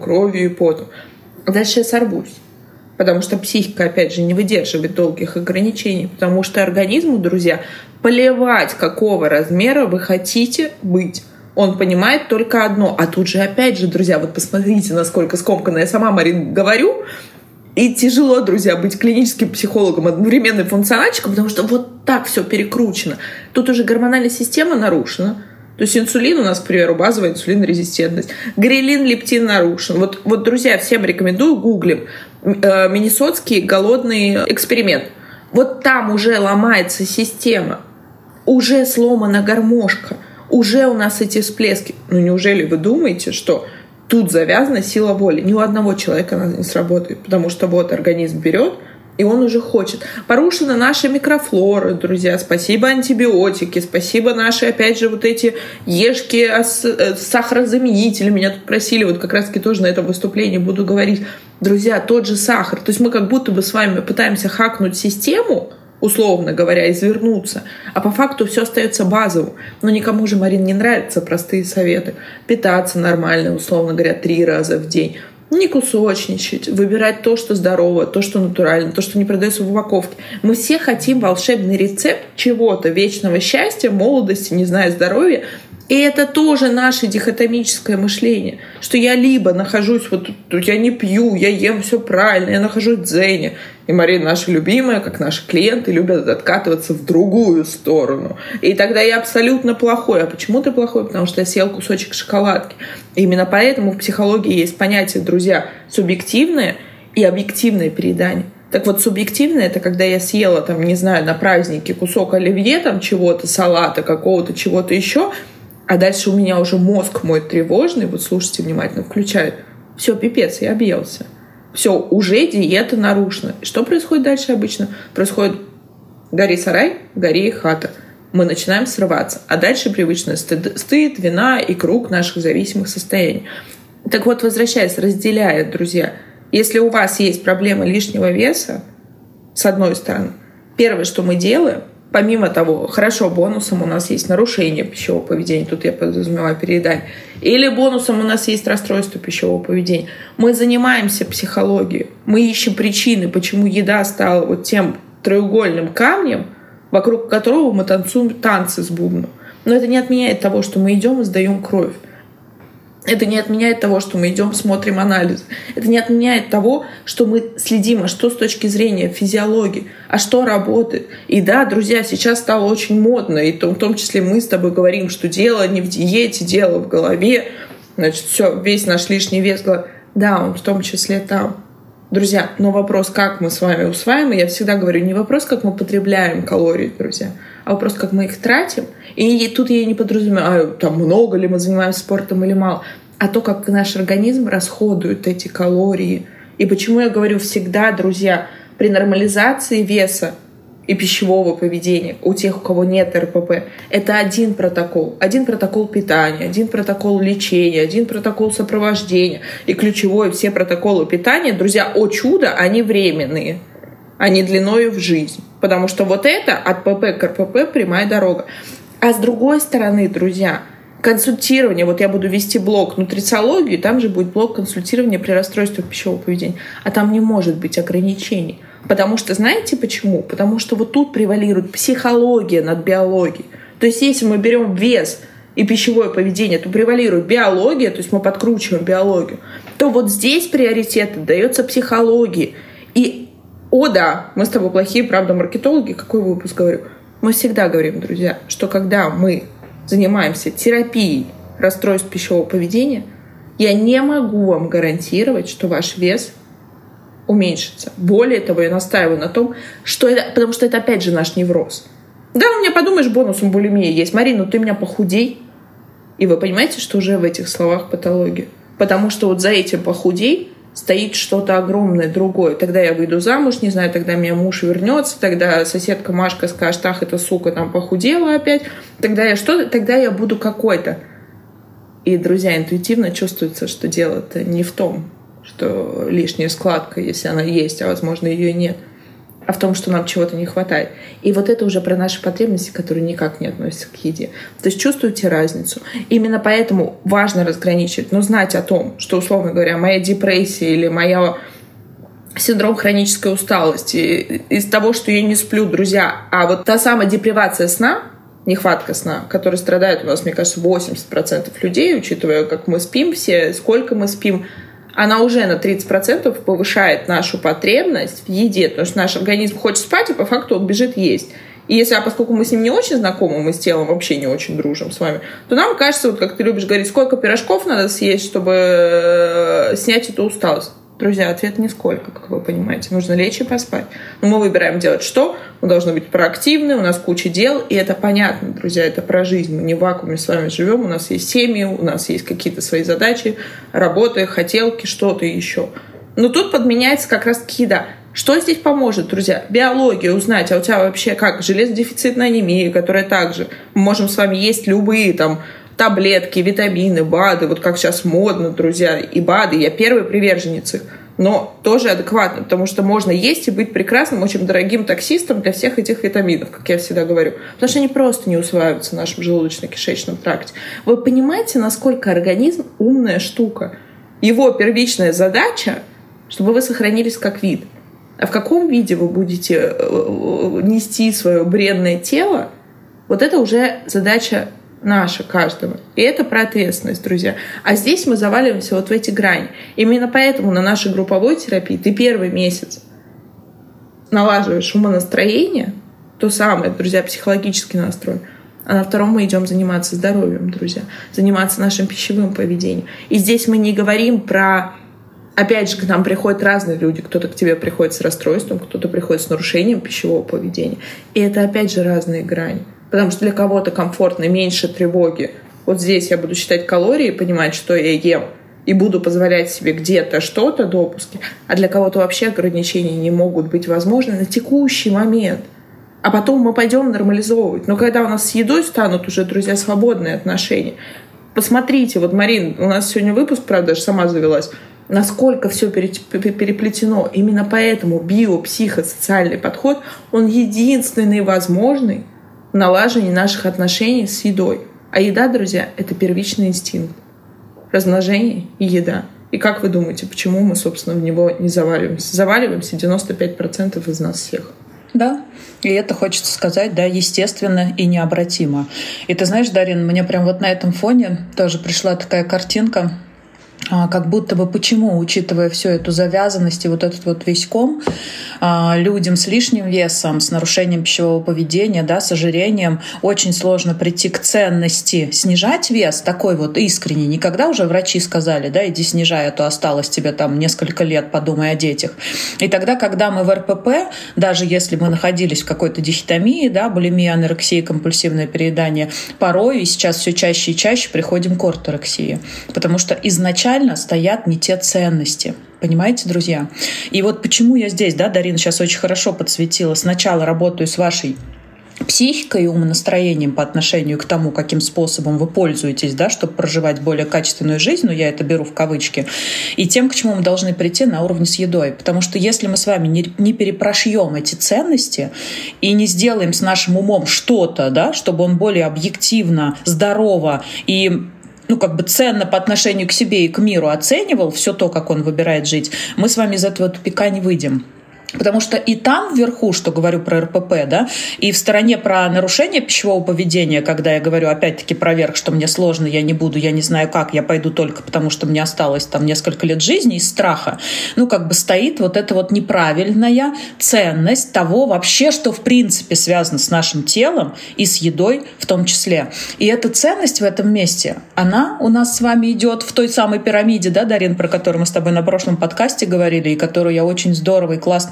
потом. А дальше я сорвусь. Потому что психика, опять же, не выдерживает долгих ограничений. Потому что организму, друзья, плевать, какого размера вы хотите быть. Он понимает только одно. А тут же, опять же, друзья, вот посмотрите, насколько скомканно я сама, Марин, говорю. И тяжело, друзья, быть клиническим психологом, одновременно функциональщиком, потому что вот так все перекручено. Тут уже гормональная система нарушена. То есть инсулин у нас, к примеру, базовая инсулинорезистентность. Грелин, лептин нарушен. Вот, друзья, всем рекомендую, гуглим. Миннесотский голодный эксперимент. Вот там уже ломается система. Уже сломана гармошка. Уже у нас эти всплески. Ну неужели вы думаете, что тут завязана сила воли? Ни у одного человека она не сработает. Потому что вот организм берет, и он уже хочет. Порушена наша микрофлора, друзья. Спасибо антибиотики, спасибо наши, опять же, вот эти ешки с сахарозаменителями. Меня тут просили, вот как раз-таки тоже на этом выступлении буду говорить. Друзья, тот же сахар. То есть мы как будто бы с вами пытаемся хакнуть систему, условно говоря, извернуться, а по факту все остается базовым. Но никому же, Марин, не нравятся простые советы. Питаться нормально, условно говоря, 3 раза в день. Не кусочничать, выбирать то, что здорово, то, что натурально, то, что не продается в упаковке. Мы все хотим волшебный рецепт чего-то, вечного счастья, молодости, не знаю, здоровья. И это тоже наше дихотомическое мышление, что я либо нахожусь вот тут, я не пью, я ем все правильно, я нахожусь в дзене. И Марина, наша любимая, как наши клиенты, любят откатываться в другую сторону. И тогда я абсолютно плохой. А почему ты плохой? Потому что я съел кусочек шоколадки. И именно поэтому в психологии есть понятие, друзья, субъективное и объективное переедание. Так вот, субъективное — это когда я съела, там, не знаю, на празднике кусок оливье, там, чего-то, салата, какого-то, чего-то еще, а дальше у меня уже мозг мой тревожный, вот слушайте внимательно, включает. Все, пипец, я объелся. Все, уже диета нарушена. Что происходит дальше обычно? Происходит гори сарай, гори и хата. Мы начинаем срываться. А дальше привычно стыд, вина и круг наших зависимых состояний. Так вот, возвращаясь, разделяя, друзья, если у вас есть проблема лишнего веса, с одной стороны, первое, что мы делаем, помимо того, хорошо, бонусом у нас есть нарушение пищевого поведения, тут я подразумеваю переедание, или бонусом у нас есть расстройство пищевого поведения. Мы занимаемся психологией, мы ищем причины, почему еда стала вот тем треугольным камнем, вокруг которого мы танцуем танцы с бубном. Но это не отменяет того, что мы идем и сдаем кровь. Это не отменяет того, что мы идем, смотрим анализ. Это не отменяет того, что мы следим, а что с точки зрения физиологии, а что работает. И да, друзья, сейчас стало очень модно, и в том числе мы с тобой говорим, что дело не в диете, дело в голове. Значит, все, весь наш лишний вес, да, он в том числе там. Друзья, но вопрос, как мы с вами усваиваем, я всегда говорю, не вопрос, как мы потребляем калории, друзья, а вопрос, как мы их тратим. И тут я не подразумеваю, там, много ли мы занимаемся спортом или мало, а то, как наш организм расходует эти калории. И почему я говорю всегда, друзья, при нормализации веса и пищевого поведения у тех, у кого нет РПП, это один протокол. Один протокол питания, один протокол лечения, один протокол сопровождения. И ключевой, все протоколы питания, друзья, о чудо, они временные. Они длиною в жизнь. Потому что вот это от ПП к РПП прямая дорога. А с другой стороны, друзья, консультирование. Вот я буду вести блог нутрициологии, там же будет блог консультирования при расстройствах пищевого поведения. А там не может быть ограничений. Потому что, знаете почему? Потому что вот тут превалирует психология над биологией. То есть если мы берем вес и пищевое поведение, то превалирует биология, то есть мы подкручиваем биологию, то вот здесь приоритет отдается психологии. И, да, мы с тобой плохие, правда, маркетологи, какой выпуск говорю? Мы всегда говорим, друзья, что когда мы занимаемся терапией расстройств пищевого поведения, я не могу вам гарантировать, что ваш вес уменьшится. Более того, я настаиваю на том, что это, потому что это опять же наш невроз. Да, у меня, подумаешь, бонусом булимия есть. Марина, ну ты меня похудей. И вы понимаете, что уже в этих словах патология. Потому что вот за этим похудей стоит что-то огромное, другое. Тогда я выйду замуж, не знаю, тогда меня муж вернется, тогда соседка Машка скажет, ах, эта сука там похудела опять. Тогда я буду какой-то. И, друзья, интуитивно чувствуется, что дело-то не в том, что лишняя складка, если она есть, а, возможно, ее нет, а в том, что нам чего-то не хватает. И вот это уже про наши потребности, которые никак не относятся к еде. То есть чувствуете разницу. Именно поэтому важно разграничивать, но знать о том, что, условно говоря, моя депрессия или моя синдром хронической усталости из того, что я не сплю, друзья, а вот та самая депривация сна, нехватка сна, которой страдает у нас, мне кажется, 80% людей, учитывая, как мы спим все, сколько мы спим, она уже на 30% повышает нашу потребность в еде, потому что наш организм хочет спать, и по факту он бежит есть. И если, поскольку мы с ним не очень знакомы, мы с телом вообще не очень дружим с вами, то нам кажется, вот как ты любишь говорить, сколько пирожков надо съесть, чтобы снять эту усталость. Друзья, ответ нисколько, как вы понимаете. Нужно лечь и поспать. Но мы выбираем делать что? Мы должны быть проактивны, у нас куча дел, и это понятно, друзья, это про жизнь. Мы не в вакууме с вами живем, у нас есть семьи, у нас есть какие-то свои задачи, работы, хотелки, что-то еще. Но тут подменяется как раз-таки еда. Что здесь поможет, друзья? Биология узнать, а у тебя вообще как? Железодефицитная анемия, которая также. Мы можем с вами есть любые там таблетки, витамины, БАДы, вот как сейчас модно, друзья, и БАДы, я первый приверженец их, но тоже адекватно, потому что можно есть и быть прекрасным, очень дорогим таксистом для всех этих витаминов, как я всегда говорю, потому что они просто не усваиваются в нашем желудочно-кишечном тракте. Вы понимаете, насколько организм умная штука? Его первичная задача, чтобы вы сохранились как вид. А в каком виде вы будете нести свое бренное тело, вот это уже задача наша, каждого. И это про ответственность, друзья. А здесь мы заваливаемся вот в эти грани. Именно поэтому на нашей групповой терапии ты первый месяц налаживаешь умонастроение, то самое, друзья, психологический настрой, а на втором мы идем заниматься здоровьем, друзья, заниматься нашим пищевым поведением. И здесь мы не говорим про... Опять же, к нам приходят разные люди. Кто-то к тебе приходит с расстройством, кто-то приходит с нарушением пищевого поведения. И это, опять же, разные грани. Потому что для кого-то комфортно, меньше тревоги. Вот здесь я буду считать калории, понимать, что я ем, и буду позволять себе где-то что-то, допуски. А для кого-то вообще ограничения не могут быть возможны на текущий момент. А потом мы пойдем нормализовывать. Но когда у нас с едой станут уже, друзья, свободные отношения. Посмотрите, вот, Марин, у нас сегодня выпуск, правда, даже сама завелась, насколько все переплетено. Именно поэтому биопсихосоциальный подход, он единственный возможный в налаживании наших отношений с едой. А еда, друзья, это первичный инстинкт. Размножение и еда. И как вы думаете, почему мы, собственно, в него не заваливаемся? Заваливаемся 95% из нас всех. Да, и это хочется сказать, да, естественно и необратимо. И ты знаешь, Дарин, мне прям вот на этом фоне тоже пришла такая картинка, как будто бы почему, учитывая всю эту завязанность и вот этот вот весь ком, людям с лишним весом, с нарушением пищевого поведения, да, с ожирением, очень сложно прийти к ценности снижать вес, такой вот искренний. Никогда уже врачи сказали, да, иди снижай, а то осталось тебе там несколько лет, подумай о детях. И тогда, когда мы в РПП, даже если мы находились в какой-то дихотомии, да, булимия, анорексия, компульсивное переедание, порой и сейчас все чаще и чаще приходим к орторексии, потому что изначально стоят не те ценности. Понимаете, друзья? И вот почему я здесь, да, Дарина сейчас очень хорошо подсветила. Сначала работаю с вашей психикой и умонастроением по отношению к тому, каким способом вы пользуетесь, да, чтобы проживать более качественную жизнь, но я это беру в кавычки, и тем, к чему мы должны прийти на уровне с едой. Потому что если мы с вами не перепрошьем эти ценности и не сделаем с нашим умом что-то, да, чтобы он более объективно, здорово и ценно по отношению к себе и к миру оценивал все то, как он выбирает жить, мы с вами из этого тупика не выйдем. Потому что и там вверху, что говорю про РПП, да, и в стороне про нарушение пищевого поведения, когда я говорю опять-таки про верх, что мне сложно, я не буду, я не знаю как, я пойду только потому, что мне осталось там несколько лет жизни из страха, стоит вот эта вот неправильная ценность того вообще, что в принципе связано с нашим телом и с едой в том числе. И эта ценность в этом месте, она у нас с вами идет в той самой пирамиде, да, Дарин, про которую мы с тобой на прошлом подкасте говорили, и которую я очень здорово и классно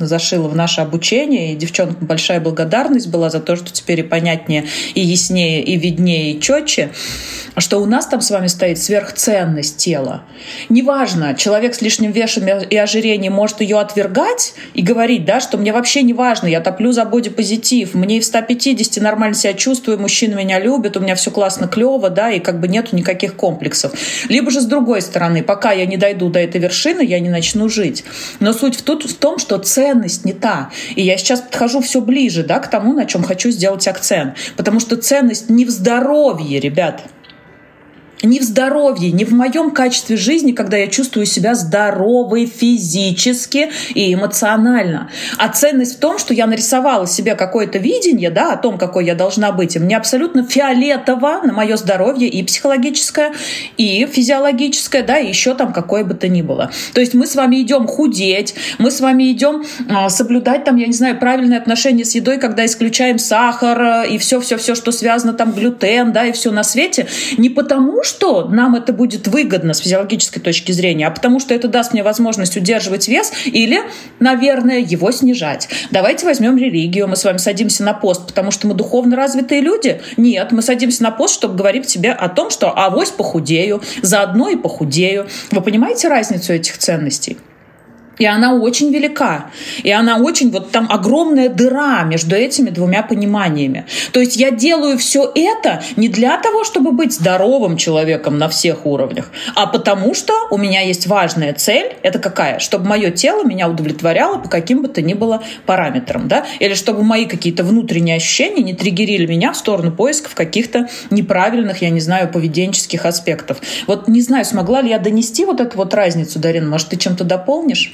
прекрасно зашила в наше обучение, и девчонкам большая благодарность была за то, что теперь и понятнее, и яснее, и виднее, и четче, что у нас там с вами стоит сверхценность тела. Неважно, человек с лишним весом и ожирением может ее отвергать и говорить, да, что мне вообще не важно, я топлю за бодипозитив, мне и в 150 нормально себя чувствую, мужчина меня любит, у меня все классно, клево, да, и как бы нету никаких комплексов. Либо же с другой стороны, пока я не дойду до этой вершины, я не начну жить. Но суть в том, что ценность не та. И я сейчас подхожу все ближе, да, к тому, на чем хочу сделать акцент. Потому что ценность не в здоровье, ребят. Не в здоровье, не в моем качестве жизни, когда я чувствую себя здоровой физически и эмоционально. А ценность в том, что я нарисовала себе какое-то видение, да, о том, какой я должна быть. И мне абсолютно фиолетово на мое здоровье и психологическое, и физиологическое, да, и еще там какое бы то ни было. То есть мы с вами идем худеть, мы с вами идем соблюдать там, я не знаю, правильные отношения с едой, когда исключаем сахар и все, что связано там, глютен, да, и все на свете, не потому, что нам это будет выгодно с физиологической точки зрения, а потому что это даст мне возможность удерживать вес или, наверное, его снижать. Давайте возьмем религию. Мы с вами садимся на пост, потому что мы духовно развитые люди? Нет, мы садимся на пост, чтобы говорить себе о том, что авось похудею, заодно и похудею. Вы понимаете разницу этих ценностей? И она очень велика. И она очень... Вот там огромная дыра между этими двумя пониманиями. То есть я делаю все это не для того, чтобы быть здоровым человеком на всех уровнях, а потому что у меня есть важная цель. Это какая? Чтобы мое тело меня удовлетворяло по каким бы то ни было параметрам. Да? Или чтобы мои какие-то внутренние ощущения не триггерили меня в сторону поисков каких-то неправильных, я не знаю, поведенческих аспектов. Вот не знаю, смогла ли я донести вот эту вот разницу, Дарина? Может, ты чем-то дополнишь?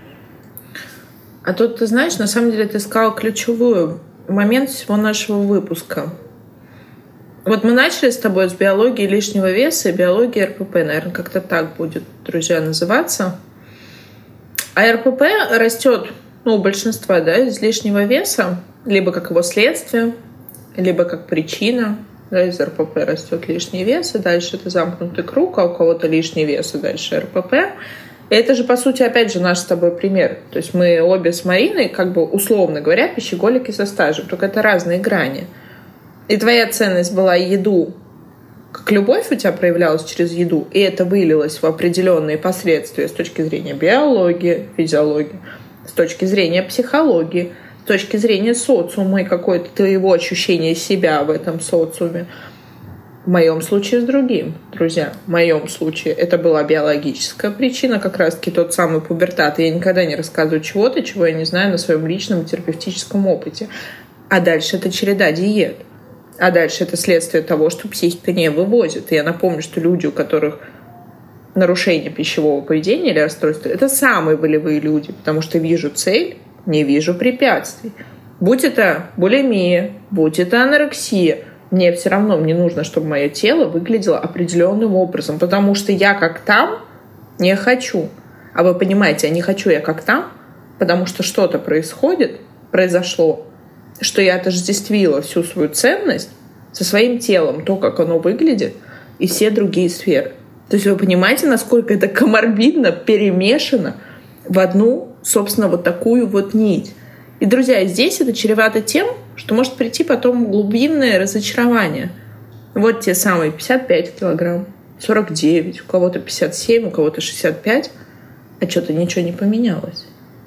А тут, ты знаешь, на самом деле ты сказала ключевой момент всего нашего выпуска. Вот мы начали с тобой с биологии лишнего веса и биологии РПП. Наверное, как-то так будет, друзья, называться. А РПП растет, у большинства, да, из лишнего веса, либо как его следствие, либо как причина. Да, из РПП растет лишний вес, и дальше это замкнутый круг, а у кого-то лишний вес, и дальше РПП. И это же, по сути, опять же, наш с тобой пример. То есть мы обе с Мариной, как бы условно говоря, пищеголики со стажем, только это разные грани. И твоя ценность была еду, как любовь у тебя проявлялась через еду, и это вылилось в определенные последствия с точки зрения биологии, физиологии, с точки зрения психологии, с точки зрения социума и какое-то твоего ощущения себя в этом социуме. В моем случае с другим, друзья. В моем случае это была биологическая причина, как раз-таки тот самый пубертат. И я никогда не рассказываю чего-то, чего я не знаю на своем личном терапевтическом опыте. А дальше это череда диет. А дальше это следствие того, что психика не вывозит. И я напомню, что люди, у которых нарушение пищевого поведения или расстройство, это самые волевые люди, потому что вижу цель, не вижу препятствий. Будь это булимия, будь это анорексия, мне все равно, мне нужно, чтобы мое тело выглядело определенным образом, потому что я как там не хочу. А вы понимаете, а не хочу я как там, потому что что-то произошло, что я отождествила всю свою ценность со своим телом, то, как оно выглядит, и все другие сферы. То есть вы понимаете, насколько это коморбидно перемешано в одну, собственно, вот такую вот нить. И, друзья, здесь это чревато тем, что может прийти потом глубинное разочарование. Вот те самые 55 килограмм, 49, у кого-то 57, у кого-то 65, а что-то ничего не поменялось.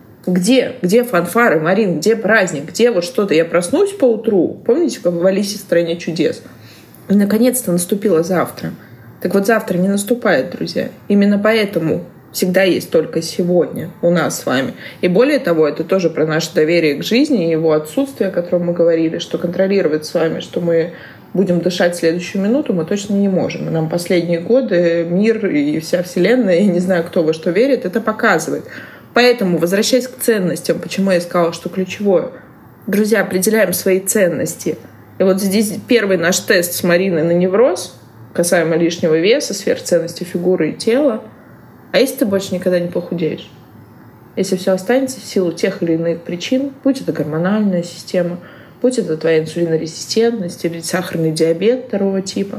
Где фанфары, Марин, где праздник, где вот что-то? Я проснусь поутру, помните, как в «Алисе в стране чудес»? И наконец-то наступило завтра. Так вот, завтра не наступает, друзья. Именно поэтому всегда есть только сегодня у нас с вами. И более того, это тоже про наше доверие к жизни и его отсутствие, о котором мы говорили, что контролировать с вами, что мы будем дышать следующую минуту, мы точно не можем. И нам последние годы мир и вся Вселенная, я не знаю, кто во что верит, это показывает. Поэтому, возвращаясь к ценностям, почему я сказала, что ключевое, друзья, определяем свои ценности. И вот здесь первый наш тест с Мариной на невроз, касаемо лишнего веса, сверхценности фигуры и тела. А если ты больше никогда не похудеешь? Если все останется в силу тех или иных причин, будь это гормональная система, будь это твоя инсулинорезистентность или сахарный диабет второго типа,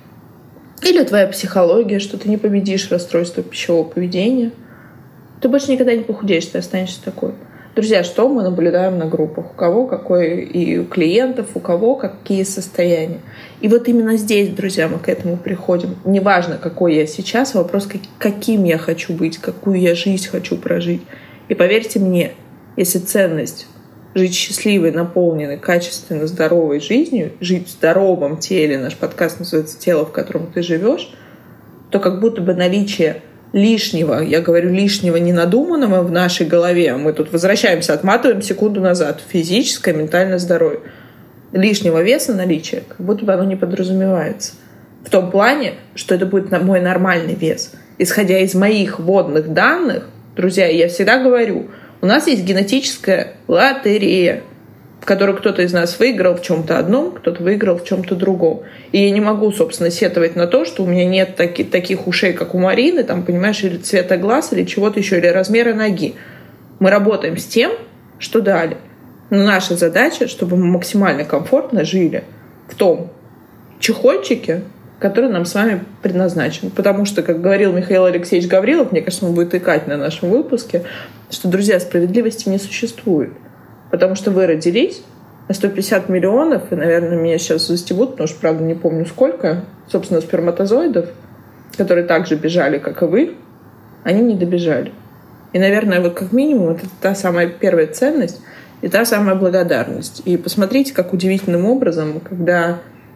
или твоя психология, что ты не победишь расстройство пищевого поведения, ты больше никогда не похудеешь, ты останешься такой. Друзья, что мы наблюдаем на группах? У кого какой, и у клиентов, у кого какие состояния. И вот именно здесь, друзья, мы к этому приходим. Неважно, какой я сейчас, вопрос, каким я хочу быть, какую я жизнь хочу прожить. И поверьте мне, если ценность жить счастливой, наполненной, качественно здоровой жизнью, жить в здоровом теле, наш подкаст называется «Тело, в котором ты живешь», то как будто бы наличие лишнего, я говорю лишнего ненадуманного в нашей голове, мы тут возвращаемся, отматываем секунду назад, физическое, ментальное здоровье, лишнего веса наличия, как будто бы оно не подразумевается. В том плане, что это будет мой нормальный вес. Исходя из моих вводных данных, друзья, я всегда говорю, у нас есть генетическая лотерея, в которой кто-то из нас выиграл в чем-то одном, кто-то выиграл в чем-то другом. И я не могу, собственно, сетовать на то, что у меня нет таких ушей, как у Марины, там, понимаешь, или цвета глаз, или чего-то еще, или размера ноги. Мы работаем с тем, что дали. Но наша задача, чтобы мы максимально комфортно жили в том чехольчике, который нам с вами предназначен. Потому что, как говорил Михаил Алексеевич Гаврилов, мне кажется, он будет икать на нашем выпуске, что, друзья, справедливости не существует. Потому что вы родились на 150 миллионов, и, наверное, меня сейчас застебут, потому что, правда, не помню сколько, собственно, сперматозоидов, которые так же бежали, как и вы, они не добежали. И, наверное, вот как минимум это та самая первая ценность и та самая благодарность. И посмотрите, как удивительным образом, когда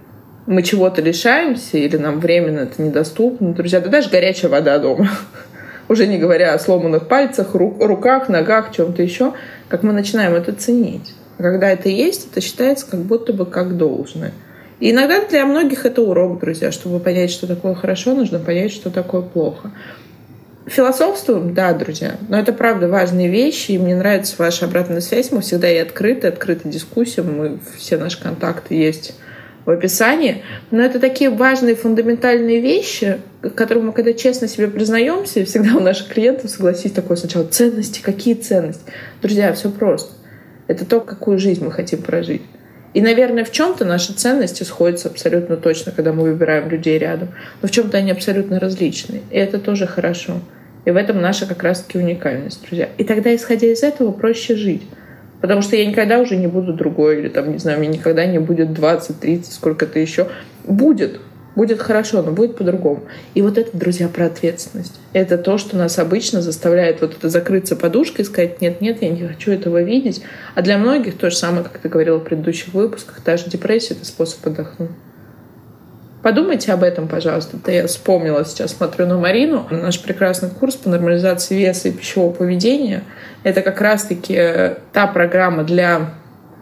мы чего-то лишаемся или нам временно это недоступно, друзья, да даже горячая вода дома, уже не говоря о сломанных пальцах, руках, ногах, чем-то еще, как мы начинаем это ценить. А когда это есть, это считается как будто бы как должное. И иногда для многих это урок, друзья. Чтобы понять, что такое хорошо, нужно понять, что такое плохо. Философствуем? Да, друзья. Но это правда важные вещи, и мне нравится ваша обратная связь. Мы всегда и открыты дискуссиям. Все наши контакты есть в описании. Но это такие важные фундаментальные вещи, к которым мы, когда честно себе признаемся, и всегда у наших клиентов, согласись, такое сначала ценности. Какие ценности? Друзья, все просто. Это то, какую жизнь мы хотим прожить. И, наверное, в чем-то наши ценности сходятся абсолютно точно, когда мы выбираем людей рядом. Но в чем-то они абсолютно различны. И это тоже хорошо. И в этом наша как раз-таки уникальность, друзья. И тогда, исходя из этого, проще жить. Потому что я никогда уже не буду другой, или там, не знаю, мне никогда не будет 20, 30, сколько-то еще. Будет хорошо, но будет по-другому. И вот это, друзья, про ответственность. Это то, что нас обычно заставляет вот это закрыться подушкой и сказать, нет, я не хочу этого видеть. А для многих то же самое, как ты говорила в предыдущих выпусках, та же депрессия — это способ отдохнуть. Подумайте об этом, пожалуйста. Это я вспомнила сейчас, смотрю на Марину. Наш прекрасный курс по нормализации веса и пищевого поведения — это как раз-таки та программа для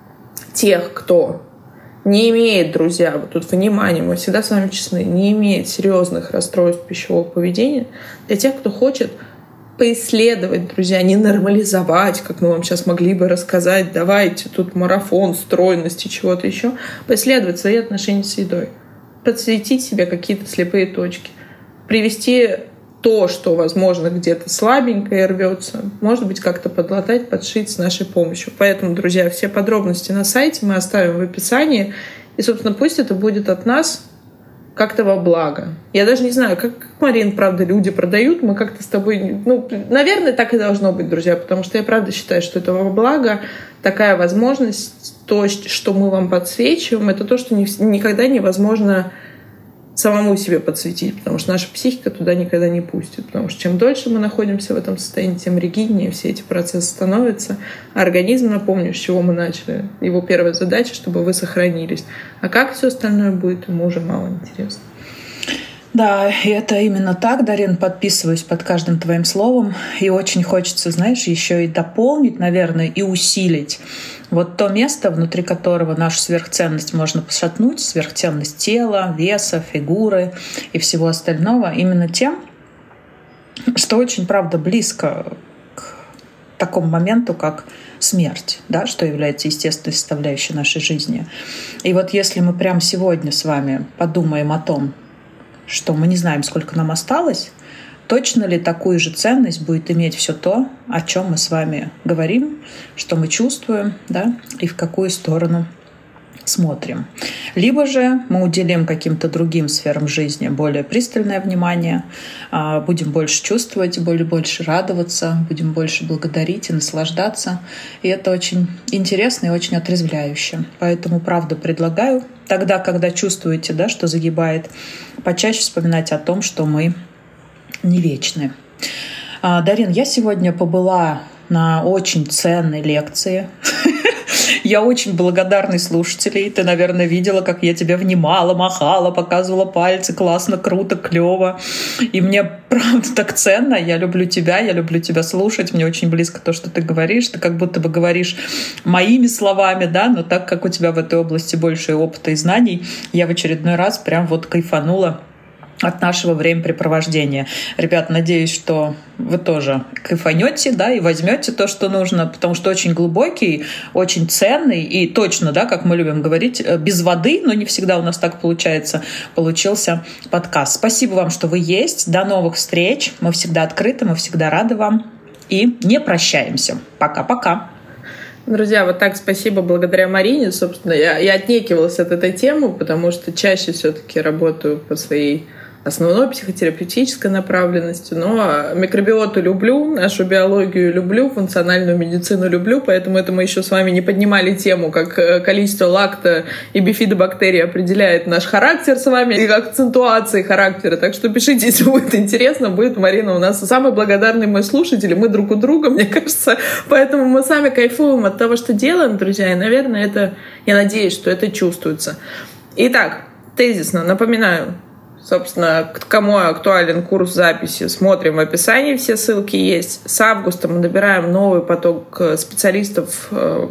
тех, кто не имеет, друзья, вот тут внимание, мы всегда с вами честны, не имеет серьезных расстройств пищевого поведения, для тех, кто хочет поисследовать, друзья, не нормализовать, как мы вам сейчас могли бы рассказать, давайте тут марафон стройности, чего-то еще, поисследовать свои отношения с едой, подсветить себе какие-то слепые точки, привести то, что, возможно, где-то слабенькое рвется, может быть, как-то подлатать, подшить с нашей помощью. Поэтому, друзья, все подробности на сайте мы оставим в описании. И, собственно, пусть это будет от нас как-то во благо. Я даже не знаю, как, Марин, правда, люди продают, мы как-то с тобой... наверное, так и должно быть, друзья, потому что я, правда, считаю, что это во благо. Такая возможность, то, что мы вам подсвечиваем, это то, что никогда невозможно самому себе подсветить, потому что наша психика туда никогда не пустит. Потому что чем дольше мы находимся в этом состоянии, тем ригиднее все эти процессы становятся. А организм, напомню, с чего мы начали. Его первая задача, чтобы вы сохранились. А как все остальное будет, ему уже мало интересно. Да, и это именно так, Дарин, подписываюсь под каждым твоим словом. И очень хочется, знаешь, еще и дополнить, наверное, и усилить вот то место, внутри которого нашу сверхценность можно пошатнуть, сверхценность тела, веса, фигуры и всего остального, именно тем, что очень, правда, близко к такому моменту, как смерть, да, что является естественной составляющей нашей жизни. И вот если мы прямо сегодня с вами подумаем о том, что мы не знаем, сколько нам осталось, точно ли такую же ценность будет иметь все то, о чем мы с вами говорим, что мы чувствуем, да, и в какую сторону смотрим. Либо же мы уделим каким-то другим сферам жизни более пристальное внимание, будем больше чувствовать, больше радоваться, будем больше благодарить и наслаждаться. И это очень интересно и очень отрезвляюще. Поэтому, правда, предлагаю тогда, когда чувствуете, да, что загибает, почаще вспоминать о том, что мы не вечны. Дарин, я сегодня побыла на очень ценной лекции. Я очень благодарный слушателей. Ты, наверное, видела, как я тебя внимала, махала, показывала пальцы. Классно, круто, клево. И мне, правда, так ценно. Я люблю тебя слушать. Мне очень близко то, что ты говоришь. Ты как будто бы говоришь моими словами, да, но так как у тебя в этой области больше опыта и знаний, я в очередной раз прям вот кайфанула от нашего времяпрепровождения. Ребят, надеюсь, что вы тоже кайфанете, да, и возьмете то, что нужно, потому что очень глубокий, очень ценный и точно, да, как мы любим говорить, без воды, но не всегда у нас так получается, получился подкаст. Спасибо вам, что вы есть. До новых встреч. Мы всегда открыты, мы всегда рады вам. И не прощаемся. Пока-пока. Друзья, вот так спасибо благодаря Марине. Собственно, я отнекивалась от этой темы, потому что чаще все-таки работаю по своей основной психотерапевтической направленности, но микробиоту люблю, нашу биологию люблю, функциональную медицину люблю, поэтому это мы еще с вами не поднимали тему, как количество лакто- и бифидобактерий определяет наш характер с вами и акцентуации характера. Так что пишите, если будет интересно, будет Марина у нас самый благодарный мой слушатель, мы друг у друга, мне кажется, поэтому мы сами кайфуем от того, что делаем, друзья, и, наверное, это, я надеюсь, что это чувствуется. Итак, тезисно напоминаю, собственно, кому актуален курс записи, смотрим в описании, все ссылки есть. С августа мы набираем новый поток специалистов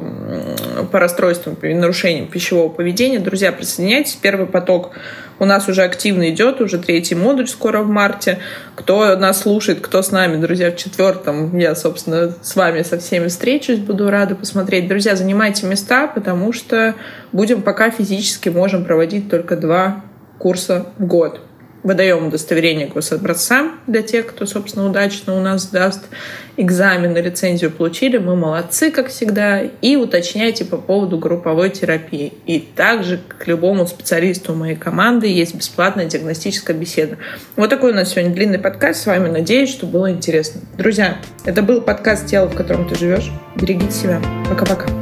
по расстройствам и нарушениям пищевого поведения. Друзья, присоединяйтесь. Первый поток у нас уже активно идет, уже 3-й модуль скоро в марте. Кто нас слушает, кто с нами, друзья, в 4-м, я, собственно, с вами со всеми встречусь, буду рада посмотреть. Друзья, занимайте места, потому что будем пока физически можем проводить только 2 курса в год. Выдаем удостоверение гособразца для тех, кто, собственно, удачно у нас сдаст экзамен и лицензию получили. Мы молодцы, как всегда. И уточняйте по поводу групповой терапии. И также к любому специалисту моей команды есть бесплатная диагностическая беседа. Вот такой у нас сегодня длинный подкаст. С вами, надеюсь, что было интересно. Друзья, это был подкаст «Тело, в котором ты живешь». Берегите себя. Пока-пока.